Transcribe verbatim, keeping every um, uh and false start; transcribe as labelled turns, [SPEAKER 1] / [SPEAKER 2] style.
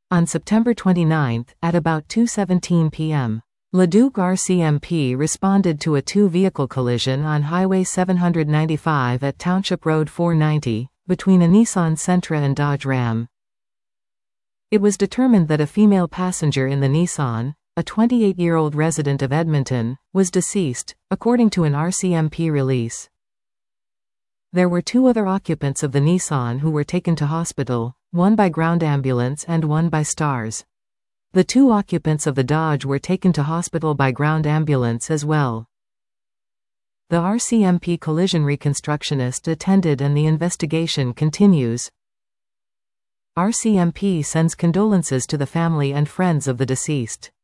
[SPEAKER 1] On September twenty-ninth, at about two seventeen p m, Leduc R C M P responded to a two-vehicle collision on Highway seven ninety-five at Township Road four ninety, between a Nissan Sentra and Dodge Ram. It was determined that a female passenger in the Nissan, a twenty-eight-year-old resident of Edmonton, was deceased, according to an R C M P release. There were two other occupants of the Nissan who were taken to hospital, one by ground ambulance and one by STARS. The two occupants of the Dodge were taken to hospital by ground ambulance as well. The R C M P collision reconstructionist attended and the investigation continues. R C M P sends condolences to the family and friends of the deceased.